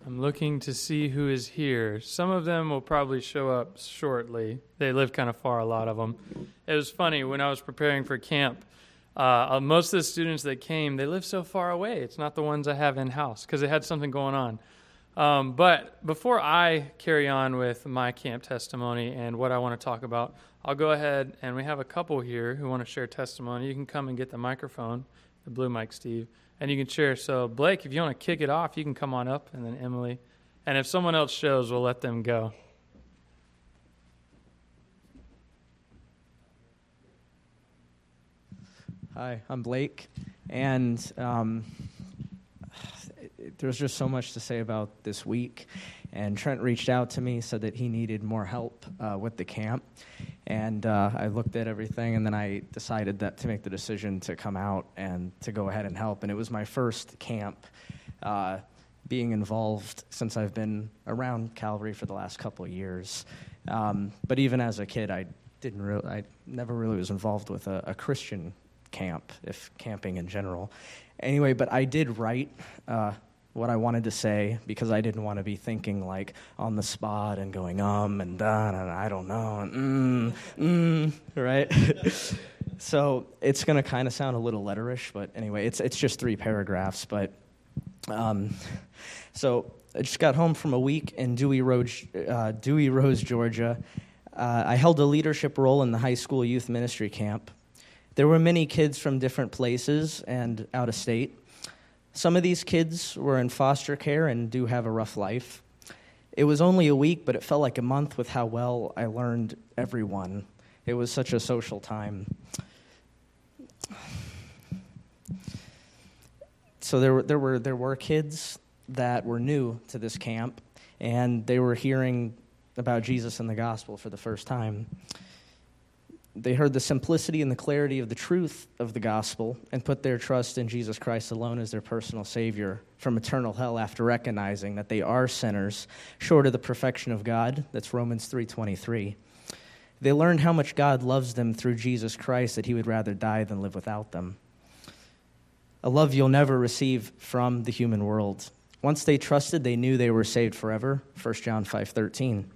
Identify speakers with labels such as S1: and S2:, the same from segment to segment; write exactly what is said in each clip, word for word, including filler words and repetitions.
S1: I'm looking to see who is here. Some of them will probably show up shortly. They live kind of far, a lot of them. It was funny, when I was preparing for camp, uh, most of the students that came, they live so far away. It's not the ones I have in-house because they had something going on. Um, but before I carry on with my camp testimony and what I want to talk about, I'll go ahead, and we have a couple here who want to share testimony. You can come and get the microphone, the blue mic, Steve, and you can share. So, Blake, if you want to kick it off, you can come on up, and then Emily. And if someone else shows, we'll let them go.
S2: Hi, I'm Blake, and um, there's just so much to say about this week. And Trent reached out to me, said that he needed more help uh, with the camp. And uh, I looked at everything, and then I decided that to make the decision to come out and to go ahead and help. And it was my first camp uh, being involved since I've been around Calvary for the last couple of years. Um, but even as a kid, I didn't really, I never really was involved with a, a Christian camp, if camping in general. Anyway, but I did write uh, what I wanted to say because I didn't want to be thinking like on the spot and going um and done and I don't know and mm, mm, right? So it's going to kind of sound a little letterish, but anyway, it's it's just three paragraphs. But um, so I just got home from a week in Dewey Rose, uh, Dewey Rose, Georgia. Uh, I held a leadership role in the high school youth ministry camp. There were many kids from different places and out of state. Some of these kids were in foster care and do have a rough life. It was only a week, but it felt like a month with how well I learned everyone. It was such a social time. So there were there were there were kids that were new to this camp, and they were hearing about Jesus and the gospel for the first time. They heard the simplicity and the clarity of the truth of the gospel and put their trust in Jesus Christ alone as their personal Savior from eternal hell after recognizing that they are sinners short of the perfection of God. That's Romans three twenty-three. They learned how much God loves them through Jesus Christ, that he would rather die than live without them. A love you'll never receive from the human world. Once they trusted, they knew they were saved forever. First John five thirteen.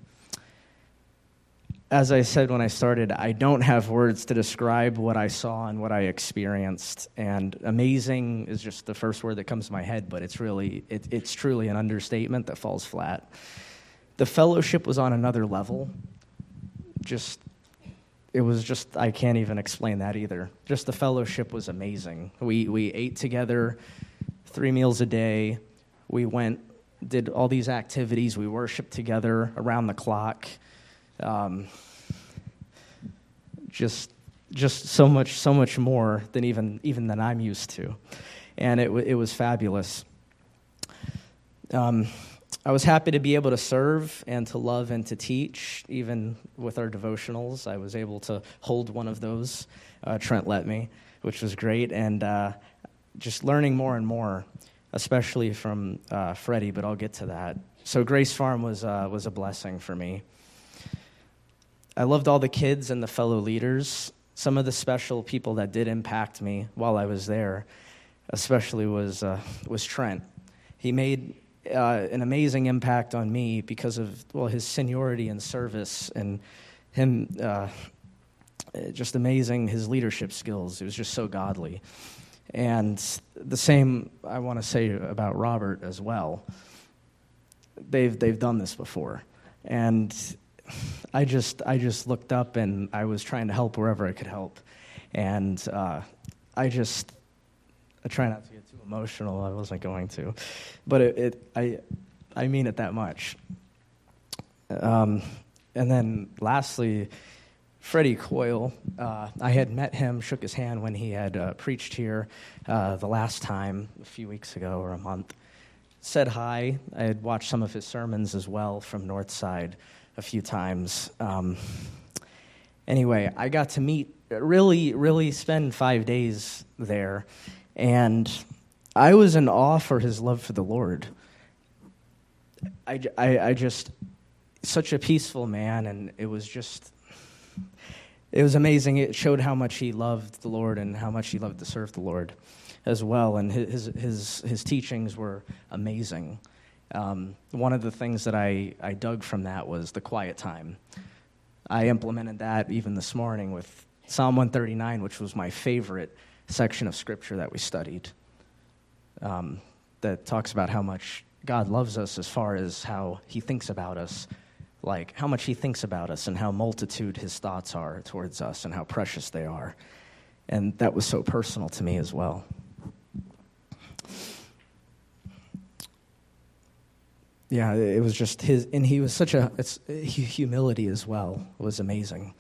S2: As I said when I started, I don't have words to describe what I saw and what I experienced. And amazing is just the first word that comes to my head, but it's really, it, it's truly an understatement that falls flat. The fellowship was on another level. Just, it was just, I can't even explain that either. Just the fellowship was amazing. We we ate together three meals a day. We went, did all these activities. We worshiped together around the clock. Um, just, just so much, so much more than even, even than I'm used to, and it it was fabulous. Um, I was happy to be able to serve and to love and to teach, even with our devotionals. I was able to hold one of those. Uh, Trent let me, which was great, and uh, just learning more and more, especially from uh, Freddie. But I'll get to that. So Grace Farm was uh, was a blessing for me. I loved all the kids and the fellow leaders. Some of the special people that did impact me while I was there, especially was uh, was Trent. He made uh, an amazing impact on me because of, well, his seniority and service, and him uh, just amazing, his leadership skills. It was just so godly. And the same I want to say about Robert as well. They've they've done this before, and I just I just looked up and I was trying to help wherever I could help, and uh, I just I try not to get too emotional. I wasn't going to, but it, it I I mean it that much. Um, and then lastly, Freddie Coyle. Uh, I had met him, shook his hand when he had uh, preached here uh, the last time a few weeks ago or a month. Said hi. I had watched some of his sermons as well from Northside a few times. Um, anyway, I got to meet, really, really spend five days there, and I was in awe for his love for the Lord. I, I, I just, such a peaceful man, and it was just, it was amazing. It showed how much he loved the Lord and how much he loved to serve the Lord as well, and his his his teachings were amazing. Um, one of the things that I, I dug from that was the quiet time. I implemented that even this morning with Psalm one thirty-nine, which was my favorite section of Scripture that we studied, um, that talks about how much God loves us as far as how he thinks about us, like how much he thinks about us and how multitude his thoughts are towards us and how precious they are. And that was so personal to me as well. Yeah, it was just his, and he was such a, it's humility as well was amazing.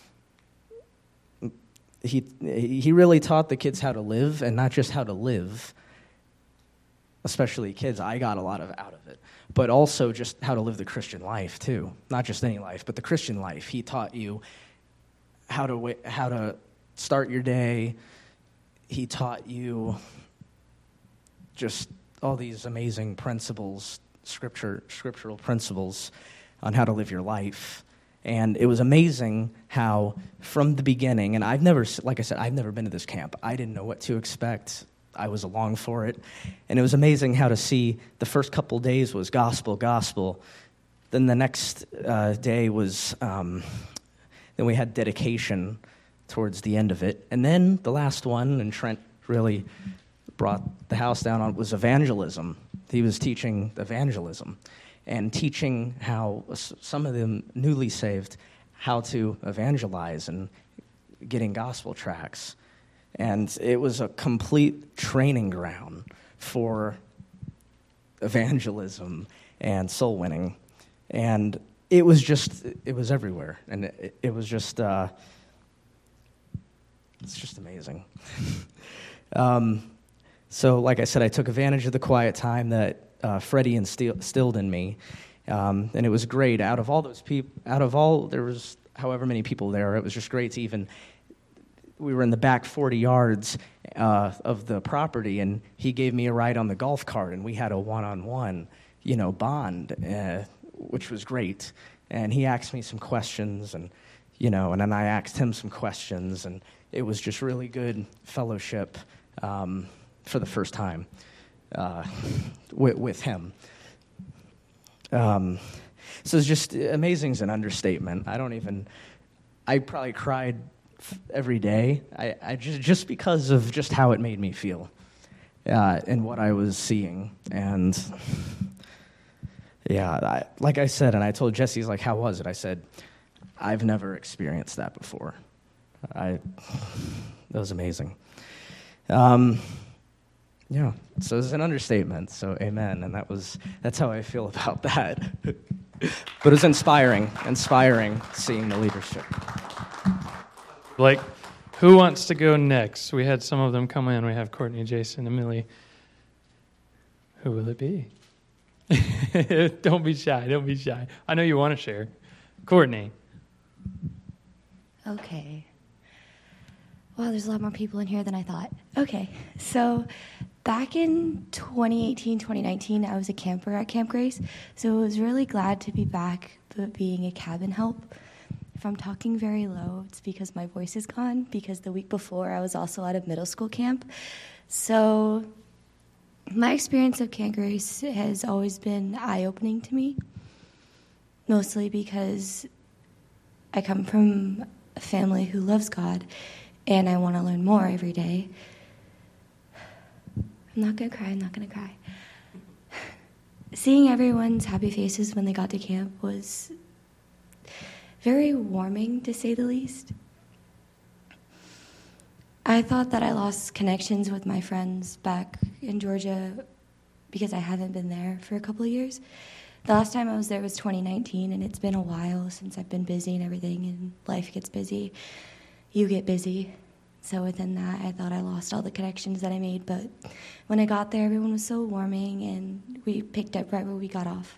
S2: He he really taught the kids how to live, and not just how to live, especially kids. I got a lot of out of it, but also just how to live the Christian life too. Not just any life, but the Christian life. He taught you how to how to start your day. He taught you just all these amazing principles, scripture scriptural principles on how to live your life. And it was amazing how, from the beginning, and I've never, like I said, I've never been to this camp. I didn't know what to expect. I was along for it. And it was amazing how to see the first couple days was gospel, gospel. Then the next uh, day was, um, then we had dedication towards the end of it. And then the last one, and Trent really brought the house down on, was evangelism. He was teaching evangelism. And teaching how some of them newly saved how to evangelize and getting gospel tracts. And it was a complete training ground for evangelism and soul winning. And it was just, it was everywhere. And it, it was just, uh, it's just amazing. um, so like I said, I took advantage of the quiet time that Uh, Freddie instilled in me, um, and it was great. Out of all those people, out of all, there was however many people there, it was just great to even, we were in the back forty yards uh, of the property, and he gave me a ride on the golf cart, and we had a one-on-one, you know, bond, uh, which was great. And he asked me some questions, and, you know, and then I asked him some questions, and it was just really good fellowship um, for the first time. Uh, with, with him. Um, so it's just amazing is an understatement. I don't even, I probably cried f- every day. I, I just, just because of just how it made me feel uh, and what I was seeing. And yeah, I, like I said, and I told Jesse, he's like, how was it? I said, I've never experienced that before. I, that was amazing. Um, Yeah, so it's an understatement, so amen, and that was, that's how I feel about that. But it was inspiring, inspiring seeing the leadership.
S1: Like, who wants to go next? We had some of them come in. We have Courtney, Jason, and Millie. Who will it be? Don't be shy, don't be shy. I know you want to share. Courtney.
S3: Okay. Wow, there's a lot more people in here than I thought. Okay, so back in twenty eighteen, twenty nineteen, I was a camper at Camp Grace, so I was really glad to be back but being a cabin help. If I'm talking very low, it's because my voice is gone, because the week before I was also at a middle school camp. So my experience of Camp Grace has always been eye-opening to me, mostly because I come from a family who loves God, and I want to learn more every day. I'm not going to cry, I'm not going to cry. Seeing everyone's happy faces when they got to camp was very warming, to say the least. I thought that I lost connections with my friends back in Georgia because I haven't been there for a couple of years. The last time I was there was twenty nineteen, and it's been a while since I've been busy and everything, and life gets busy. You get busy. So within that, I thought I lost all the connections that I made. But when I got there, everyone was so warming, and we picked up right where we got off.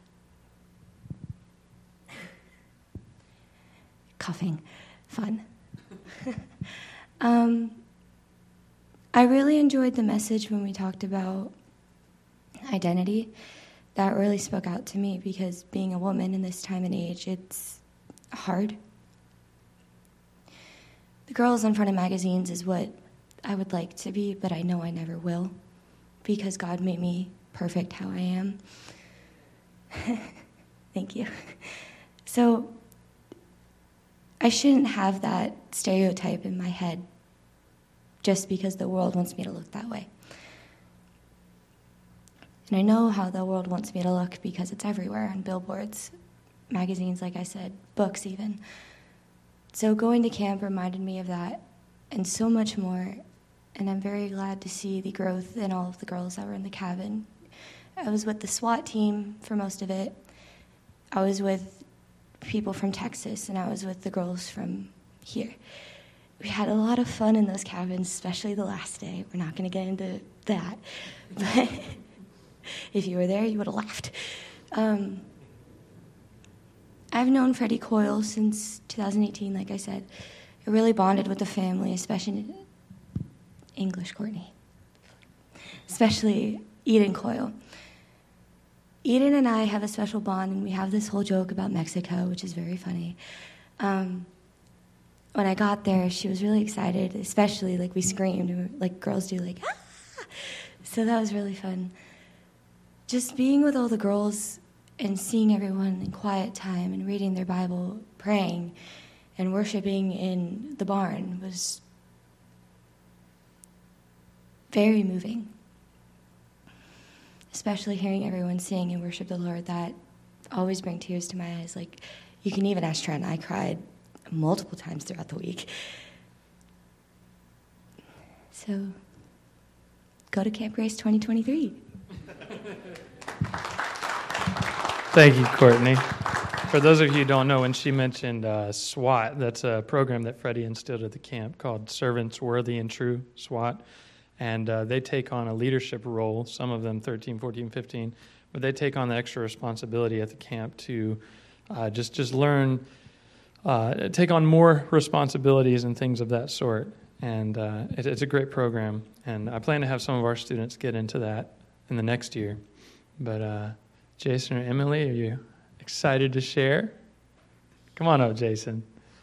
S3: Coughing. Fun. um, I really enjoyed the message when we talked about identity. That really spoke out to me because being a woman in this time and age, it's hard. The girls in front of magazines is what I would like to be, but I know I never will because God made me perfect how I am. Thank you. So I shouldn't have that stereotype in my head just because the world wants me to look that way. And I know how the world wants me to look because it's everywhere on billboards, magazines, like I said, books even. So going to camp reminded me of that and so much more. And I'm very glad to see the growth in all of the girls that were in the cabin. I was with the SWAT team for most of it. I was with people from Texas, and I was with the girls from here. We had a lot of fun in those cabins, especially the last day. We're not going to get into that. But if you were there, you would have laughed. Um, I've known Freddie Coyle since two thousand eighteen, like I said. I really bonded with the family, especially English Courtney, especially Eden Coyle. Eden and I have a special bond, and we have this whole joke about Mexico, which is very funny. Um, when I got there, she was really excited, especially, like, we screamed, like girls do, like, ah! So that was really fun. Just being with all the girls and seeing everyone in quiet time and reading their Bible, praying, and worshiping in the barn was very moving. Especially hearing everyone sing and worship the Lord, that always brings tears to my eyes. Like, you can even ask Trent, I cried multiple times throughout the week. So, go to Camp Grace twenty twenty-three.
S1: Thank you, Courtney. For those of you who don't know, when she mentioned uh, SWAT, that's a program that Freddie instilled at the camp called Servants Worthy and True, SWAT. And uh, they take on a leadership role, some of them thirteen, fourteen, fifteen, but they take on the extra responsibility at the camp to uh, just just learn, uh, take on more responsibilities and things of that sort. And uh, it, it's a great program, and I plan to have some of our students get into that in the next year. But uh, Jason or Emily, are you excited to share? Come on up, Jason.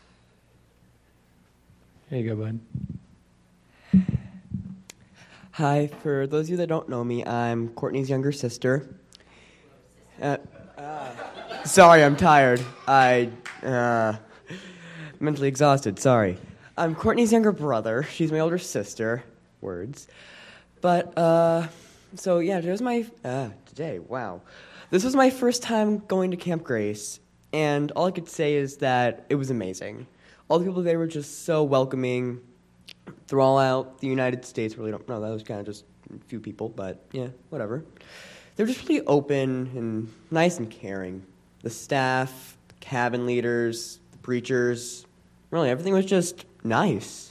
S1: Here you go, bud.
S4: Hi, for those of you that don't know me, I'm Courtney's younger sister. Uh, uh, sorry, I'm tired. I, uh, mentally exhausted, sorry. I'm Courtney's younger brother. She's my older sister. Words. But, uh, so yeah, today was my, uh, today, wow. This was my first time going to Camp Grace, and all I could say is that it was amazing. All the people there were just so welcoming. Throughout the United States, really don't know, that was kind of just a few people, but yeah, whatever. They're just really open and nice and caring. The staff, the cabin leaders, the preachers, really everything was just nice.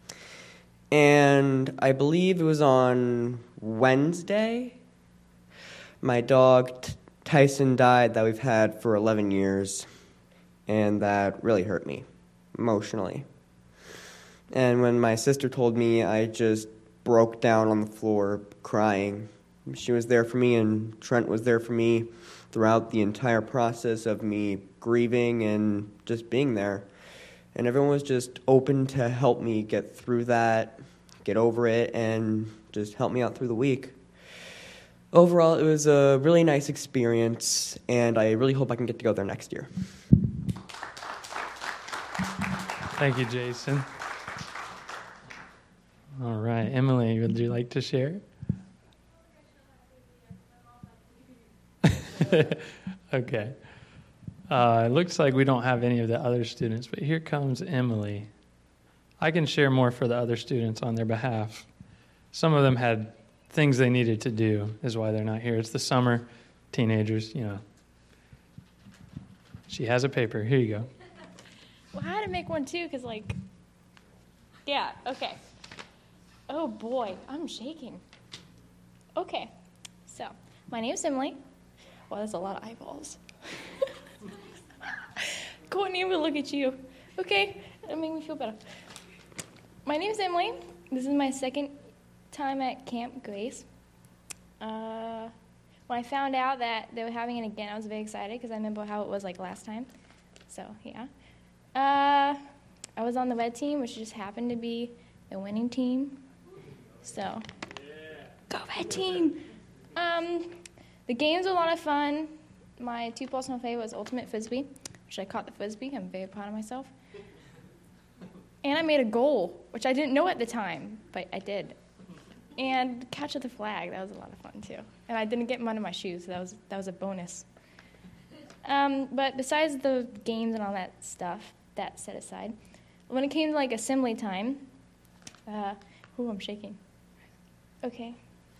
S4: And I believe it was on Wednesday, my dog T- Tyson died that we've had for eleven years, and that really hurt me emotionally. And when my sister told me, I just broke down on the floor crying. She was there for me, and Trent was there for me throughout the entire process of me grieving and just being there. And everyone was just open to help me get through that, get over it, and just help me out through the week. Overall, it was a really nice experience, and I really hope I can get to go there next year.
S1: Thank you, Jason. All right, Emily, would you like to share? Okay. Uh, it looks like we don't have any of the other students, but here comes Emily. I can share more for the other students on their behalf. Some of them had things they needed to do, is why they're not here. It's the summer, teenagers, you know. She has a paper. Here you go.
S5: Well, I had to make one too, because, like, yeah, okay. Oh boy, I'm shaking. Okay, so my name's Emily. Well, that's a lot of eyeballs. Courtney, we'll look at you. Okay, that made me feel better. My name's Emily. This is my second time at Camp Grace. Uh, when I found out that they were having it again, I was very excited because I remember how it was like last time. So, yeah. Uh, I was on the red team, which just happened to be the winning team. So, yeah. Go red team! Um, the games were a lot of fun. my two personal favorites was Ultimate Frisbee, which I caught the Frisbee. I'm very proud of myself. And I made a goal, which I didn't know at the time, but I did. And catch of the flag, that was a lot of fun too. And I didn't get mud in my shoes, so that was that was a bonus. Um, but besides the games and all that stuff, that set aside, when it came to like assembly time, uh, ooh, I'm shaking. Okay.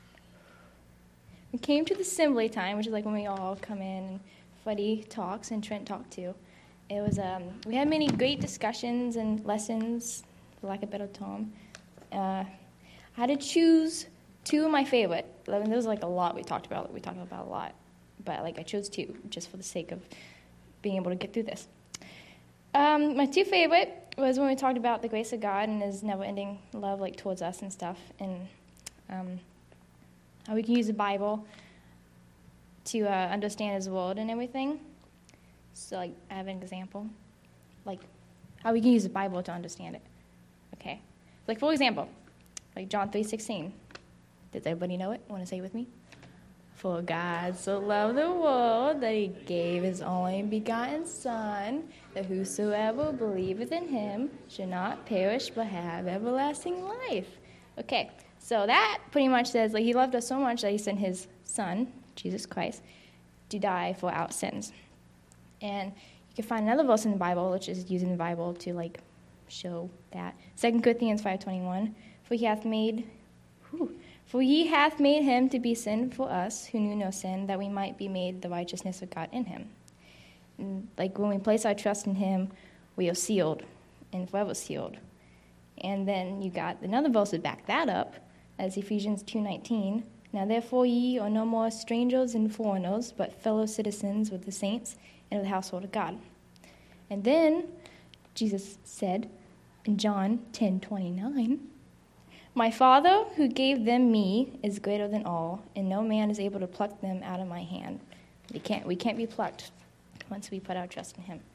S5: We came to the assembly time, which is like when we all come in and Freddie talks and Trent talked too. It was um, we had many great discussions and lessons, for lack of a better term. Uh, I had to choose two of my favorite. I mean, there was like a lot we talked about. We talked about a lot, but like I chose two just for the sake of being able to get through this. Um, my two favorite was when we talked about the grace of God and His never-ending love, like towards us and stuff, and um, how we can use the Bible to uh, understand His word and everything. So, like, I have an example, like how we can use the Bible to understand it. Okay, like for example, like John three sixteen. Does everybody know it? Want to say it with me? For God so loved the world that He gave His only begotten Son, that whosoever believeth in Him should not perish but have everlasting life. Okay, so that pretty much says like He loved us so much that He sent His Son, Jesus Christ, to die for our sins. And you can find another verse in the Bible, which is using the Bible to like show that. Second Corinthians five twenty-one. For He hath made, whew, for He hath made Him to be sin for us, who knew no sin, that we might be made the righteousness of God in Him. And, like when we place our trust in Him, we are sealed, and forever sealed. And then you got another verse to back that up, as Ephesians two nineteen. Now therefore ye are no more strangers and foreigners, but fellow citizens with the saints and of the household of God. And then Jesus said in John ten twenty-nine, my Father who gave them me is greater than all, and no man is able to pluck them out of my hand. We can't, we can't be plucked once we put our trust in Him.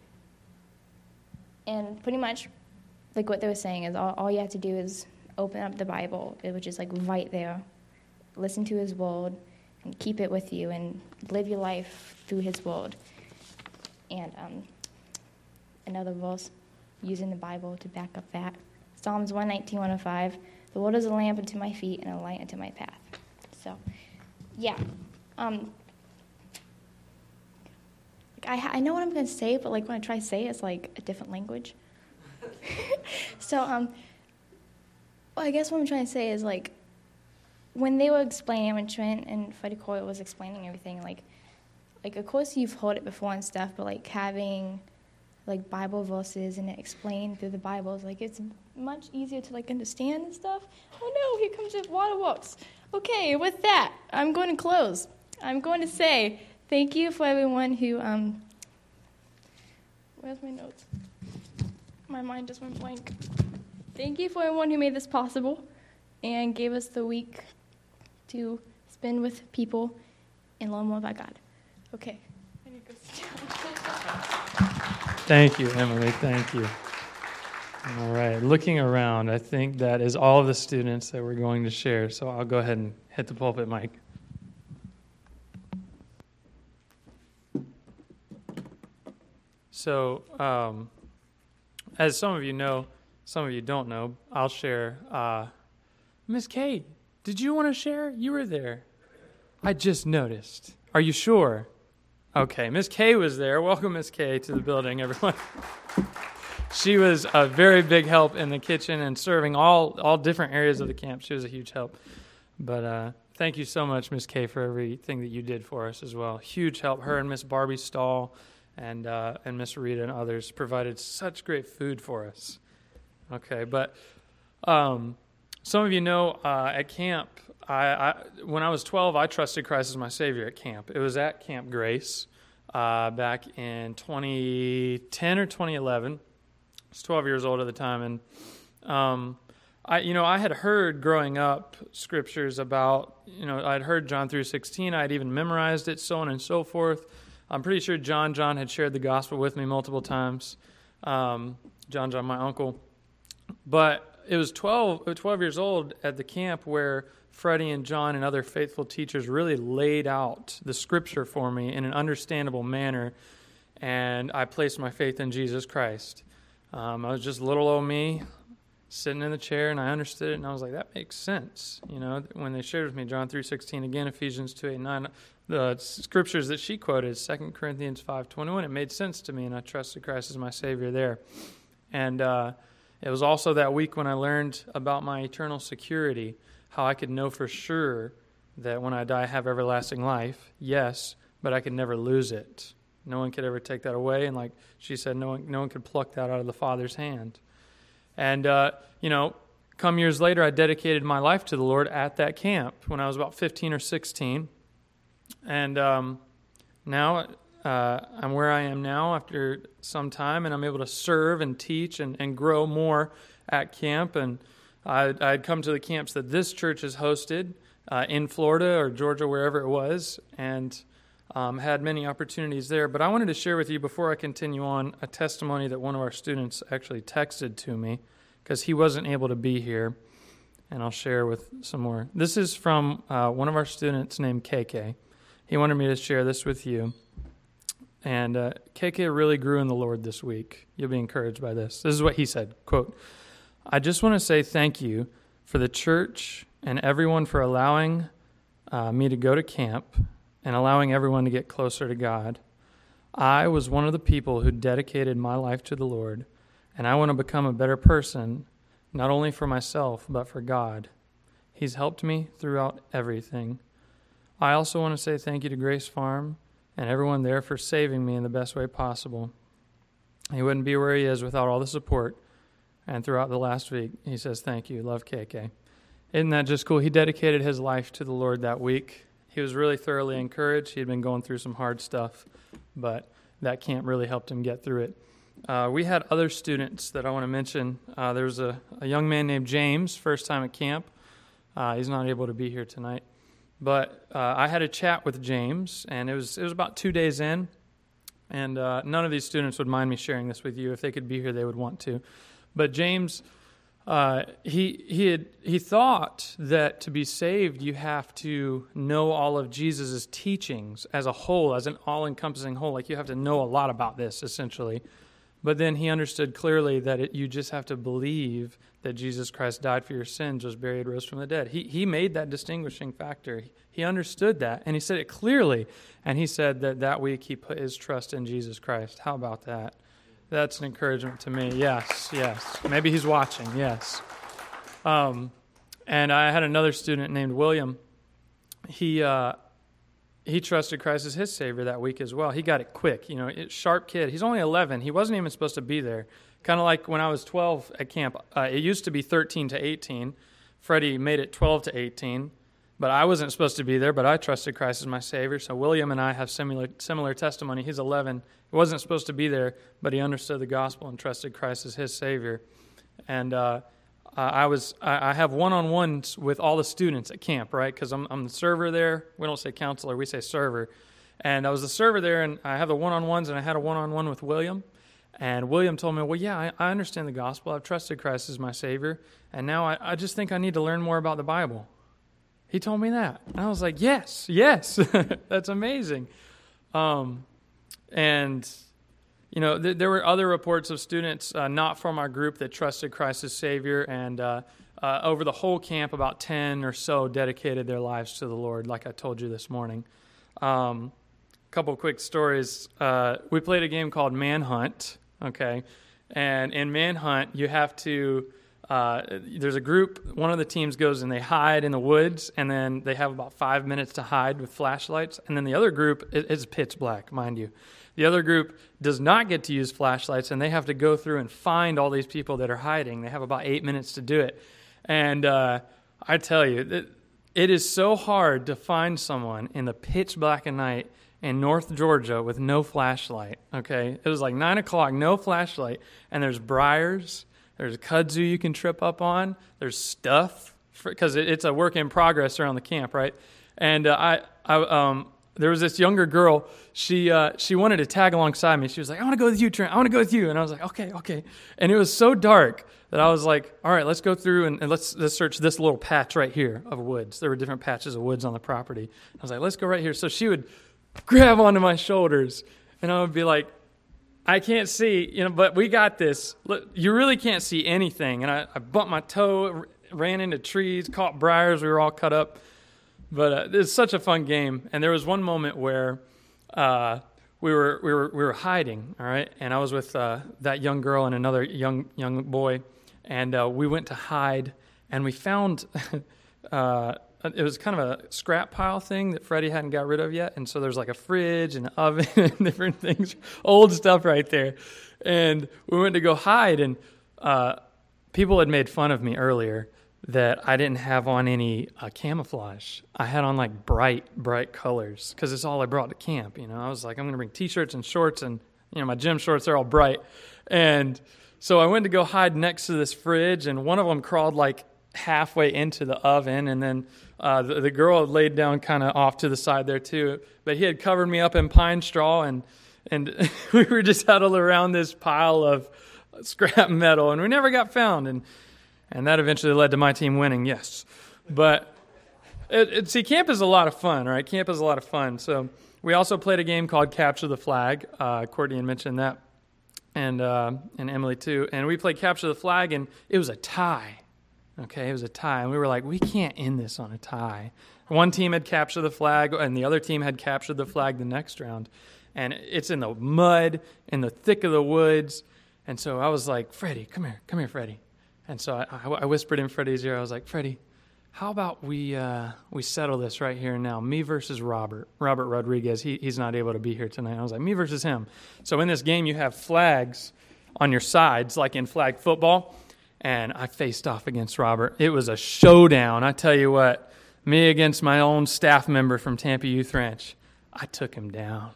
S5: And pretty much, like what they were saying is all, all you have to do is open up the Bible, which is like right there. Listen to His word, and keep it with you, and live your life through His word. And um, another verse using the Bible to back up that. Psalms one nineteen, one oh five. The Lord is a lamp unto my feet and a light unto my path. So, yeah. Um, like I, I know what I'm going to say, but like when I try to say it, it's like a different language. so, um, well, I guess what I'm trying to say is like when they were explaining, when Trent and Freddie Coyle was explaining everything, like, like of course you've heard it before and stuff, but like having like Bible verses and it explained through the Bible is like it's much easier to like understand and stuff. Oh no, here comes the waterworks. Okay, with that, I'm going to close. I'm going to say thank you for everyone who um. Where's my notes? My mind just went blank. Thank you for everyone who made this possible and gave us the week to spend with people and learn more about God. Okay. I need to go sit down.
S1: Thank you, Emily. Thank you. All right. Looking around, I think that is all of the students that we're going to share. So I'll go ahead and hit the pulpit mic. So, um, as some of you know, some of you don't know, I'll share. Uh, Miss Kate, did you want to share? You were there. I just noticed. Are you sure? Okay, Miss Kay was there. Welcome, Miss Kay, to the building, everyone. She was a very big help in the kitchen and serving all, all different areas of the camp. She was a huge help. But uh, thank you so much, Miss Kay, for everything that you did for us as well. Huge help. Her and Miss Barbie Stahl and uh, and Miss Rita and others provided such great food for us. Okay, but um, some of you know uh, at camp, I, I, when I was twelve, I trusted Christ as my Savior at camp. It was at Camp Grace uh, back in twenty ten or twenty eleven. I was twelve years old at the time, and um, I, you know, I had heard growing up scriptures about, you know, I'd heard John three sixteen. I'd even memorized it, so on and so forth. I'm pretty sure John John had shared the gospel with me multiple times. Um, John John, my uncle, but it was twelve, twelve years old at the camp where Freddie and John and other faithful teachers really laid out the Scripture for me in an understandable manner, and I placed my faith in Jesus Christ. Um, I was just little old me, sitting in the chair, and I understood it, and I was like, that makes sense. You know, when they shared with me John three sixteen, again, Ephesians two eight nine, the scriptures that she quoted, Second Corinthians five twenty-one, it made sense to me, and I trusted Christ as my Savior there. And uh, it was also that week when I learned about my eternal security, how I could know for sure that when I die, I have everlasting life. Yes, but I could never lose it. No one could ever take that away, and like she said, no one, no one could pluck that out of the Father's hand. And, uh, you know, come years later, I dedicated my life to the Lord at that camp when I was about fifteen or sixteen. And um, now uh, I'm where I am now after some time, and I'm able to serve and teach and, and grow more at camp. And I, I'd come to the camps that this church has hosted uh, in Florida or Georgia, wherever it was, and um, had many opportunities there. But I wanted to share with you, before I continue on, a testimony that one of our students actually texted to me because he wasn't able to be here, and I'll share with some more. This is from uh, one of our students named K K. He wanted me to share this with you. And uh, K K really grew in the Lord this week. You'll be encouraged by this. This is what he said, quote, I just want to say thank you for the church and everyone for allowing uh, me to go to camp and allowing everyone to get closer to God. I was one of the people who dedicated my life to the Lord, and I want to become a better person, not only for myself, but for God. He's helped me throughout everything. I also want to say thank you to Grace Farm and everyone there for saving me in the best way possible. He wouldn't be where he is without all the support. And throughout the last week, he says, thank you, love K K. Isn't that just cool? He dedicated his life to the Lord that week. He was really thoroughly encouraged. He had been going through some hard stuff, but that camp really helped him get through it. Uh, we had other students that I want to mention. Uh, there was a, a young man named James, first time at camp. Uh, he's not able to be here tonight. But uh, I had a chat with James, and it was it was about two days in, and uh, none of these students would mind me sharing this with you. If they could be here, they would want to. But James, uh, he he had he thought that to be saved, you have to know all of Jesus' teachings as a whole, as an all-encompassing whole. Like you have to know a lot about this, essentially. But then he understood clearly that it, you just have to believe that Jesus Christ died for your sins, was buried, rose from the dead. He he made that distinguishing factor. He understood that, and he said it clearly. And he said that that week he put his trust in Jesus Christ. How about that? That's an encouragement to me. Yes, yes. Maybe he's watching. Yes. Um, and I had another student named William. He uh, he trusted Christ as his Savior that week as well. He got it quick. You know, it, sharp kid. He's only eleven. He wasn't even supposed to be there. Kind of like when I was twelve at camp. Uh, it used to be thirteen to eighteen. Freddie made it twelve to eighteen. But I wasn't supposed to be there, but I trusted Christ as my Savior. So William and I have similar similar testimony. He's eleven. He wasn't supposed to be there, but he understood the gospel and trusted Christ as his Savior. And uh, I was I have one-on-ones with all the students at camp, right? Because I'm I'm the server there. We don't say counselor, we say server. And I was the server there, and I have the one-on-ones, and I had a one-on-one with William. And William told me, well, yeah, I, I understand the gospel. I've trusted Christ as my Savior. And now I, I just think I need to learn more about the Bible. He told me that. And I was like, yes, yes. That's amazing. Um, and, you know, th- there were other reports of students uh, not from our group that trusted Christ as Savior. And uh, uh, over the whole camp, about ten or so dedicated their lives to the Lord, like I told you this morning. Um, a couple quick stories. Uh, we played a game called Manhunt, okay? And in Manhunt, you have to... Uh, there's a group, one of the teams goes and they hide in the woods, and then they have about five minutes to hide with flashlights, and then the other group, it, it's pitch black, mind you. The other group does not get to use flashlights, and they have to go through and find all these people that are hiding. They have about eight minutes to do it. And uh, I tell you, it, it is so hard to find someone in the pitch black of night in North Georgia with no flashlight, okay? It was like nine o'clock, no flashlight, and there's briars. There's kudzu you can trip up on. There's stuff, because it, it's a work in progress around the camp, right? And uh, I, I, um, there was this younger girl. She, uh, she wanted to tag alongside me. She was like, "I want to go with you, Trent. I want to go with you." And I was like, "Okay, okay." And it was so dark that I was like, all right, let's go through and, and let's, let's search this little patch right here of woods. There were different patches of woods on the property. I was like, let's go right here. So she would grab onto my shoulders, and I would be like, I can't see, you know, but we got this. Look, you really can't see anything. And I, I bumped my toe, r- ran into trees, caught briars. We were all cut up. But uh, it's such a fun game. And there was one moment where uh, we were we were we were hiding, all right. And I was with uh, that young girl and another young young boy, and uh, we went to hide. And we found uh, it was kind of a scrap pile thing that Freddie hadn't got rid of yet. And so there's like a fridge and an oven and different things, old stuff right there. And we went to go hide, and uh, people had made fun of me earlier that I didn't have on any uh, camouflage. I had on like bright, bright colors because it's all I brought to camp. You know, I was like, I'm going to bring T-shirts and shorts, and you know, my gym shorts are all bright. And so I went to go hide next to this fridge, and one of them crawled like halfway into the oven, and then uh, the, the girl had laid down kind of off to the side there too. But he had covered me up in pine straw, and and we were just huddled around this pile of scrap metal, and we never got found. And and that eventually led to my team winning, yes. But it, it, see, camp is a lot of fun, right? Camp is a lot of fun. So we also played a game called Capture the Flag. Uh, Courtney had mentioned that, and uh, and Emily too. And we played Capture the Flag, and it was a tie. Okay, it was a tie, and we were like, we can't end this on a tie. One team had captured the flag, and the other team had captured the flag the next round. And it's in the mud, in the thick of the woods. And so I was like, Freddie, come here, come here, Freddie. And so I, I whispered in Freddie's ear, I was like, Freddie, how about we uh, we settle this right here and now, me versus Robert, Robert Rodriguez. He, he's not able to be here tonight. I was like, me versus him. So in this game, you have flags on your sides, like in flag football. And I faced off against Robert. It was a showdown. I tell you what, me against my own staff member from Tampa Youth Ranch, I took him down.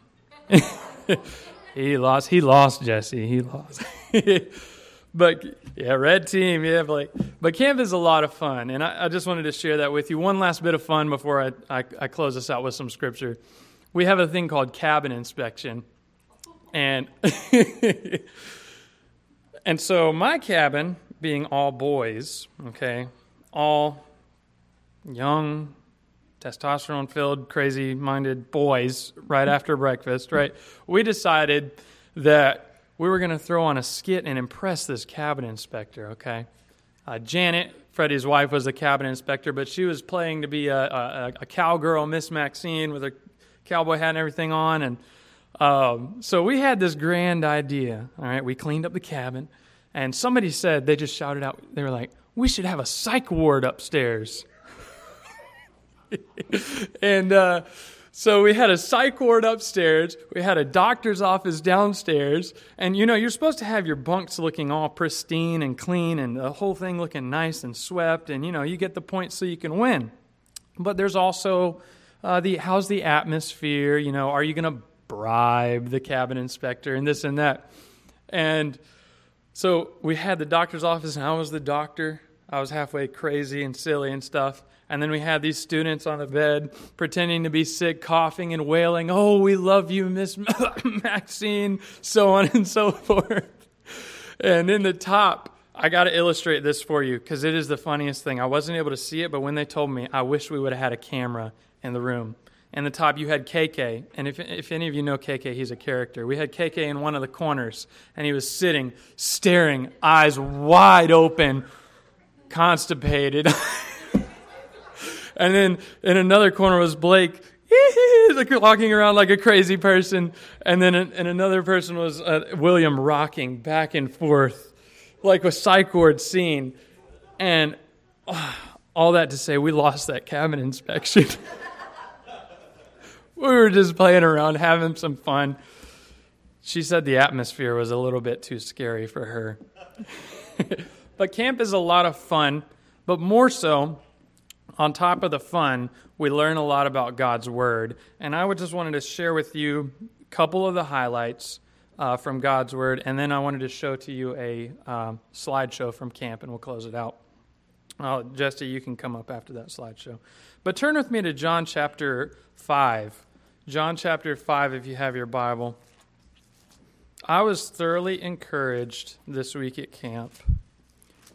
S1: he lost. He lost, Jesse. He lost. But, yeah, red team. Yeah, Blake. But camp is a lot of fun, and I, I just wanted to share that with you. One last bit of fun before I, I, I close this out with some scripture. We have a thing called cabin inspection. And, and so my cabin, being all boys, okay, all young, testosterone-filled, crazy-minded boys right after breakfast, right? We decided that we were going to throw on a skit and impress this cabin inspector, okay? Uh, Janet, Freddie's wife, was the cabin inspector, but she was playing to be a, a, a cowgirl, Miss Maxine, with her cowboy hat and everything on. And um, so we had this grand idea, all right? We cleaned up the cabin. And somebody said, they just shouted out, they were like, we should have a psych ward upstairs. and uh, so we had a psych ward upstairs. We had a doctor's office downstairs. And, you know, you're supposed to have your bunks looking all pristine and clean and the whole thing looking nice and swept. And, you know, you get the points so you can win. But there's also uh, the how's the atmosphere? You know, are you going to bribe the cabin inspector and this and that? And so we had the doctor's office, and I was the doctor. I was halfway crazy and silly and stuff. And then we had these students on the bed pretending to be sick, coughing and wailing, oh, we love you, Miss Maxine, so on and so forth. And in the top, I got to illustrate this for you because it is the funniest thing. I wasn't able to see it, but when they told me, I wish we would have had a camera in the room. In the top, you had K K, and if if any of you know K K, he's a character. We had K K in one of the corners, and he was sitting, staring, eyes wide open, constipated. And then in another corner was Blake, like walking around like a crazy person. And then in, in another person was uh, William rocking back and forth, like a psych ward scene. And oh, all that to say, we lost that cabin inspection. We were just playing around, having some fun. She said the atmosphere was a little bit too scary for her. But camp is a lot of fun, but more so, on top of the fun, we learn a lot about God's Word. And I would just wanted to share with you a couple of the highlights uh, from God's Word, and then I wanted to show to you a uh, slideshow from camp, and we'll close it out. Uh, Jesse, you can come up after that slideshow. But turn with me to John chapter five. John chapter five, if you have your Bible. I was thoroughly encouraged this week at camp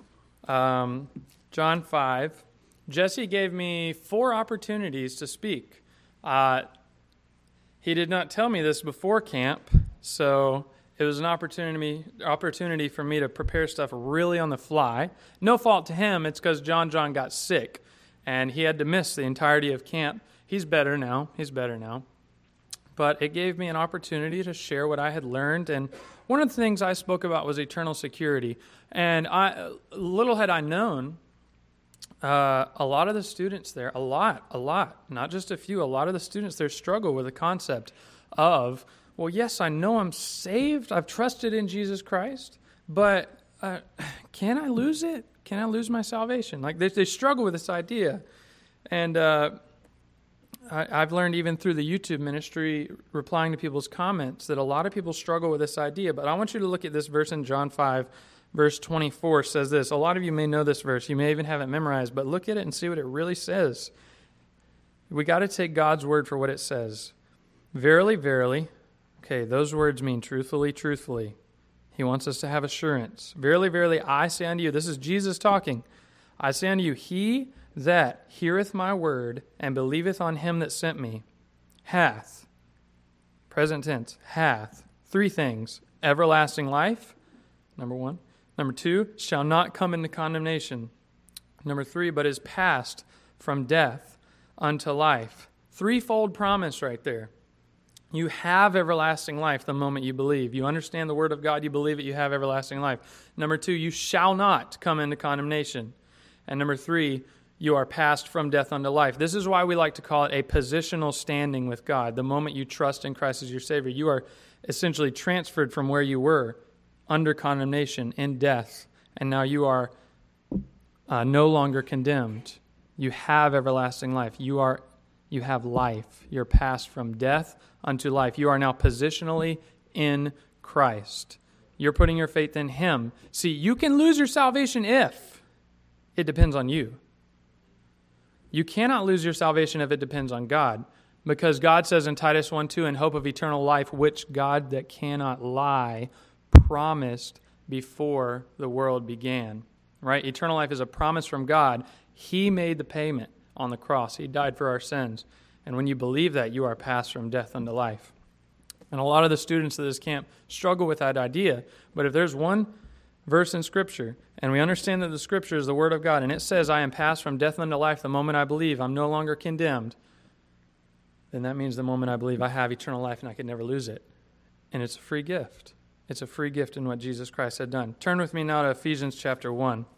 S1: Um, John five. Jesse gave me four opportunities to speak. Uh, he did not tell me this before camp, so it was an opportunity opportunity for me to prepare stuff really on the fly. No fault to him. It's because John John got sick, and he had to miss the entirety of camp. He's better now. He's better now. But it gave me an opportunity to share what I had learned, and one of the things I spoke about was eternal security. And I, little had I known, uh, a lot of the students there, a lot, a lot, not just a few, a lot of the students there struggle with the concept of, well, yes, I know I'm saved, I've trusted in Jesus Christ, but uh, can I lose it? Can I lose my salvation? Like, they, they struggle with this idea. And uh, I, I've learned even through the YouTube ministry, replying to people's comments, that a lot of people struggle with this idea. But I want you to look at this verse in John five, verse twenty-four says this. A lot of you may know this verse. You may even have it memorized, but look at it and see what it really says. We got to take God's word for what it says. Verily, verily. Okay, those words mean truthfully, truthfully. He wants us to have assurance. Verily, verily, I say unto you, this is Jesus talking. I say unto you, he that heareth my word and believeth on him that sent me hath, present tense, hath, three things. Everlasting life, number one. Number two, shall not come into condemnation. Number three, but is passed from death unto life. Threefold promise right there. You have everlasting life the moment you believe. You understand the word of God, you believe it, you have everlasting life. Number two, you shall not come into condemnation. And number three, you are passed from death unto life. This is why we like to call it a positional standing with God. The moment you trust in Christ as your Savior, you are essentially transferred from where you were under condemnation in death, and now you are uh, no longer condemned. You have everlasting life. You are, you have life. You're passed from death unto life. You are now positionally in Christ. You're putting your faith in Him. See, you can lose your salvation if it depends on you. You cannot lose your salvation if it depends on God, because God says in Titus one two, in hope of eternal life, which God that cannot lie promised before the world began. Right? Eternal life is a promise from God. He made the payment on the cross. He died for our sins. And when you believe that, you are passed from death unto life. And a lot of the students of this camp struggle with that idea. But if there's one verse in Scripture, and we understand that the Scripture is the Word of God, and it says, I am passed from death unto life the moment I believe, I'm no longer condemned, then that means the moment I believe I have eternal life and I can never lose it. And it's a free gift. It's a free gift in what Jesus Christ had done. Turn with me now to Ephesians chapter one.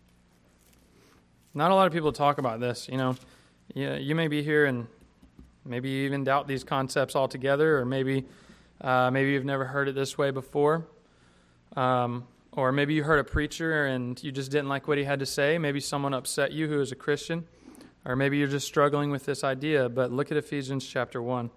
S1: Not a lot of people talk about this. You know, you, you may be here and maybe you even doubt these concepts altogether, or maybe uh, maybe you've never heard it this way before. Um, or maybe you heard a preacher and you just didn't like what he had to say. Maybe someone upset you who is a Christian. Or maybe you're just struggling with this idea. But look at Ephesians chapter one.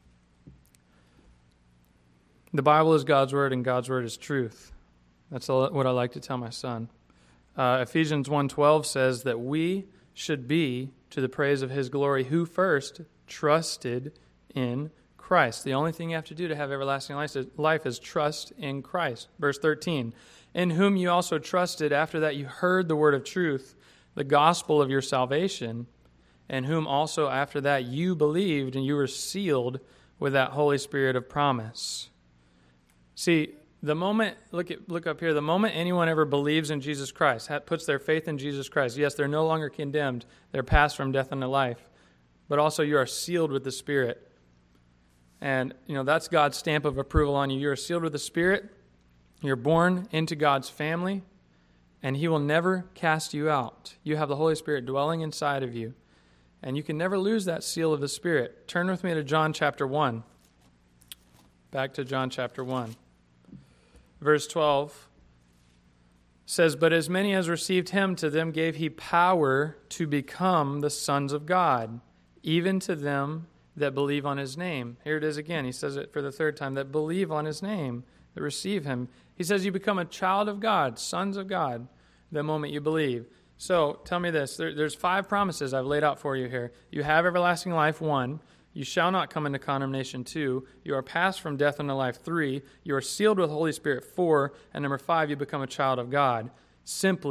S1: The Bible is God's Word, and God's Word is truth. That's what I like to tell my son. Uh, Ephesians one twelve says that we should be to the praise of His glory, who first trusted in Christ. The only thing you have to do to have everlasting life is trust in Christ. Verse thirteen, in whom you also trusted after that you heard the word of truth, the gospel of your salvation, and whom also after that you believed, and you were sealed with that Holy Spirit of promise. See, the moment, look at look up here, the moment anyone ever believes in Jesus Christ, puts their faith in Jesus Christ, yes, they're no longer condemned, they're passed from death unto life, but also you are sealed with the Spirit. And, you know, that's God's stamp of approval on you. You're sealed with the Spirit, you're born into God's family, and He will never cast you out. You have the Holy Spirit dwelling inside of you, and you can never lose that seal of the Spirit. Turn with me to John chapter one. Back to John chapter one. Verse twelve says, but as many as received Him, to them gave He power to become the sons of God, even to them that believe on His name. Here it is again. He says it for the third time, that believe on His name, that receive Him. He says you become a child of God, sons of God, the moment you believe. So tell me this. There, there's five promises I've laid out for you here. You have everlasting life, one. You shall not come into condemnation, two. You are passed from death unto life, three. You are sealed with the Holy Spirit, four. And number five, you become a child of God. Simply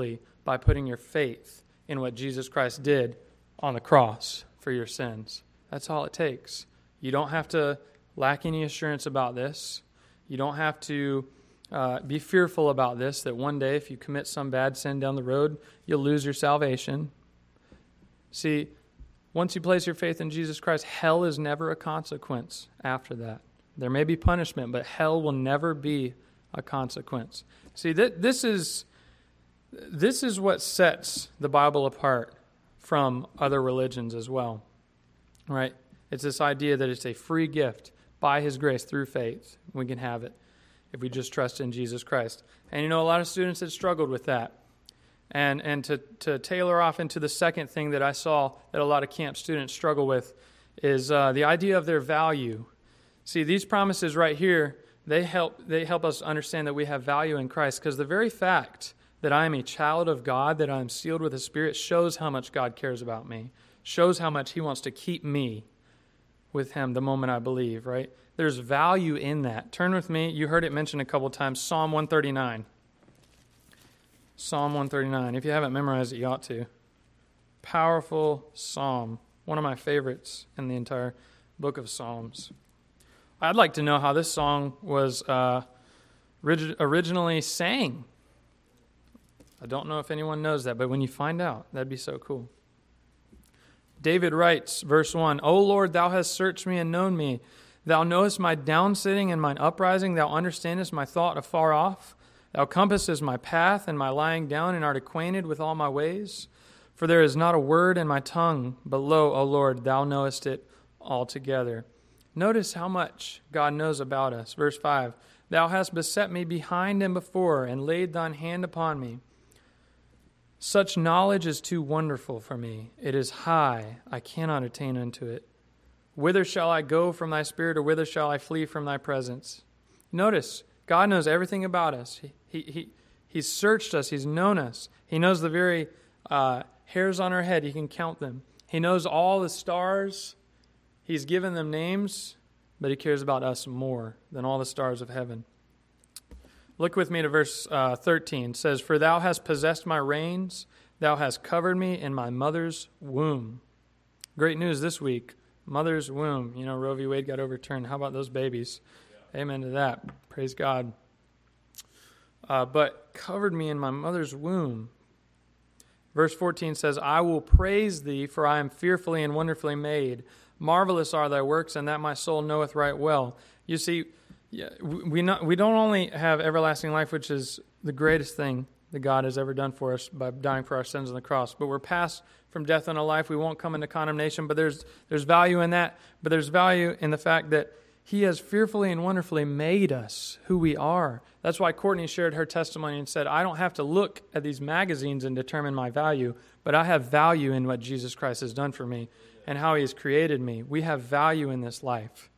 S1: by putting your faith in what Jesus Christ did on the cross for your sins. That's all it takes. You don't have to lack any assurance about this. You don't have to uh, be fearful about this, that one day if you commit some bad sin down the road, you'll lose your salvation. See, once you place your faith in Jesus Christ, hell is never a consequence after that. There may be punishment, but hell will never be a consequence. See, th- this is this is what sets the Bible apart from other religions as well, right? It's this idea that it's a free gift by His grace through faith. We can have it if we just trust in Jesus Christ. And you know, a lot of students have struggled with that. And and to, to tailor off into the second thing that I saw that a lot of camp students struggle with is uh, the idea of their value. See, these promises right here, they help they help us understand that we have value in Christ, because the very fact that I am a child of God, that I am sealed with the Spirit, shows how much God cares about me, shows how much He wants to keep me with Him the moment I believe, right? There's value in that. Turn with me. You heard it mentioned a couple times, Psalm one thirty-nine. Psalm one thirty-nine. If you haven't memorized it, you ought to. Powerful psalm. One of my favorites in the entire book of Psalms. I'd like to know how this song was uh, orig- originally sang. I don't know if anyone knows that, but when you find out, that'd be so cool. David writes, verse one, O Lord, Thou hast searched me and known me. Thou knowest my downsitting and mine uprising. Thou understandest my thought afar off. Thou compassest my path and my lying down, and art acquainted with all my ways. For there is not a word in my tongue, but lo, O Lord, Thou knowest it altogether. Notice how much God knows about us. Verse five, Thou hast beset me behind and before, and laid Thine hand upon me. Such knowledge is too wonderful for me. It is high, I cannot attain unto it. Whither shall I go from Thy Spirit, or whither shall I flee from Thy presence? Notice, God knows everything about us. He, he, he, he's searched us. He's known us. He knows the very uh, hairs on our head. He can count them. He knows all the stars. He's given them names, but He cares about us more than all the stars of heaven. Look with me to verse uh, thirteen. It says, For Thou hast possessed my reins. Thou hast covered me in my mother's womb. Great news this week. Mother's womb. You know, Roe v. Wade got overturned. How about those babies? Yeah. Amen to that. Praise God. Uh, but covered me in my mother's womb. Verse fourteen says, I will praise Thee, for I am fearfully and wonderfully made. Marvelous are Thy works, and that my soul knoweth right well. You see, yeah, we not, we don't only have everlasting life, which is the greatest thing that God has ever done for us by dying for our sins on the cross, but we're passed from death unto life. We won't come into condemnation, but there's there's value in that. But there's value in the fact that He has fearfully and wonderfully made us who we are. That's why Courtney shared her testimony and said, I don't have to look at these magazines and determine my value, but I have value in what Jesus Christ has done for me and how He has created me. We have value in this life.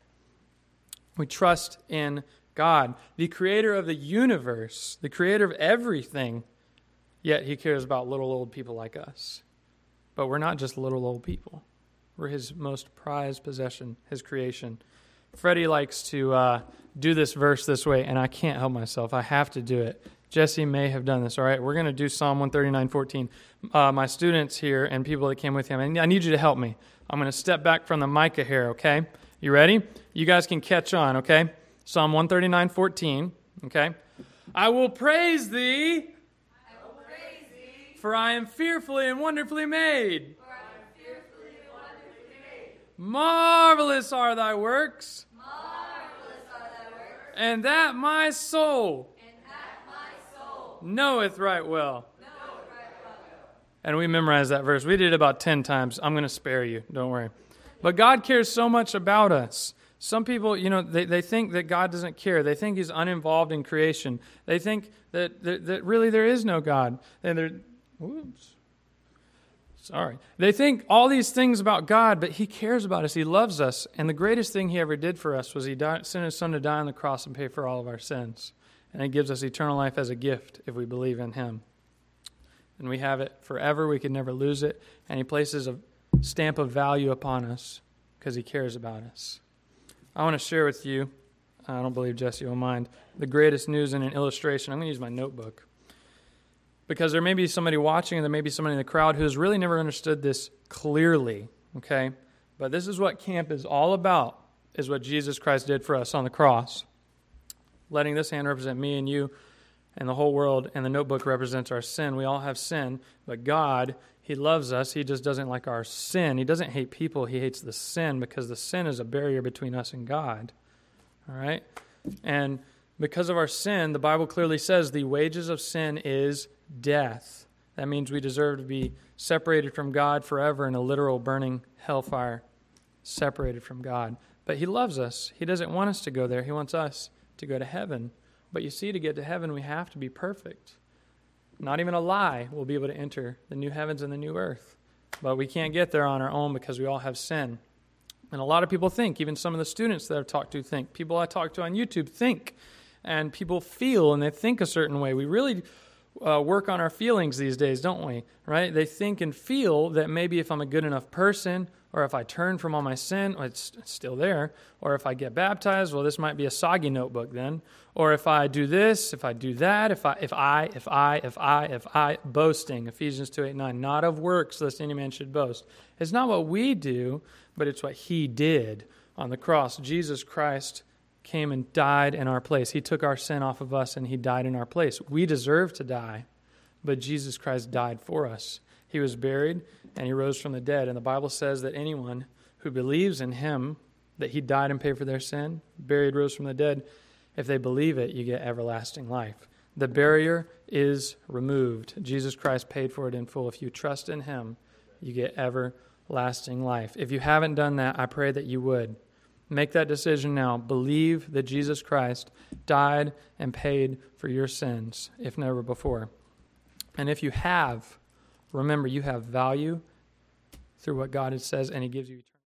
S1: We trust in God, the creator of the universe, the creator of everything, yet He cares about little old people like us. But we're not just little old people. We're His most prized possession, His creation. Freddie likes to uh, do this verse this way, and I can't help myself. I have to do it. Jesse may have done this, all right? We're going to do Psalm one thirty-nine fourteen. Uh, my students here and people that came with him, and I need you to help me. I'm going to step back from the mica here, okay? You ready? You guys can catch on, okay? Psalm one thirty-nine fourteen, okay? I will praise Thee,
S6: I will praise Thee,
S1: for I am fearfully and wonderfully made.
S6: for I am fearfully and wonderfully made.
S1: Marvelous are Thy works,
S6: Marvelous are Thy works,
S1: and that my soul
S6: and that my soul
S1: knoweth right well.
S6: knoweth right well.
S1: And we memorized that verse. We did it about ten times. I'm going to spare you. Don't worry. But God cares so much about us. Some people, you know, they, they think that God doesn't care. They think He's uninvolved in creation. They think that, that, that really there is no God. And they're, whoops. Sorry. They think all these things about God, but He cares about us. He loves us. And the greatest thing He ever did for us was He died, sent His Son to die on the cross and pay for all of our sins. And He gives us eternal life as a gift if we believe in Him. And we have it forever. We can never lose it. And He places a stamp of value upon us because He cares about us. I want to share with you, I don't believe Jesse will mind, the greatest news in an illustration. I'm going to use my notebook. because there may be somebody watching and there may be somebody in the crowd who has really never understood this clearly, okay? But this is what camp is all about, is what Jesus Christ did for us on the cross. Letting this hand represent me and you and the whole world, and the notebook represents our sin. We all have sin, but God, He loves us. He just doesn't like our sin. He doesn't hate people. He hates the sin, because the sin is a barrier between us and God. All right? And because of our sin, the Bible clearly says the wages of sin is death. That means we deserve to be separated from God forever in a literal burning hellfire, separated from God. But He loves us. He doesn't want us to go there. He wants us to go to heaven. But you see, to get to heaven, we have to be perfect. Not even a lie will be able to enter the new heavens and the new earth. But we can't get there on our own because we all have sin. And a lot of people think, even some of the students that I've talked to think, people I talk to on YouTube think, and people feel and they think a certain way. We really uh, work on our feelings these days, don't we? Right? They think and feel that maybe if I'm a good enough person, or if I turn from all my sin, well, it's, it's still there. Or if I get baptized, well, this might be a soggy notebook then. Or if I do this, if I do that, if I, if I, if I, if I, if I, boasting, Ephesians two, eight, nine, not of works, lest any man should boast. It's not what we do, but it's what He did on the cross. Jesus Christ came and died in our place. He took our sin off of us and He died in our place. We deserve to die, but Jesus Christ died for us. He was buried and He rose from the dead. And the Bible says that anyone who believes in Him, that He died and paid for their sin, buried, rose from the dead, if they believe it, you get everlasting life. The barrier is removed. Jesus Christ paid for it in full. If you trust in Him, you get everlasting life. If you haven't done that, I pray that you would. Make that decision now. Believe that Jesus Christ died and paid for your sins, if never before. And if you have, remember you have value through what God says, and He gives you eternal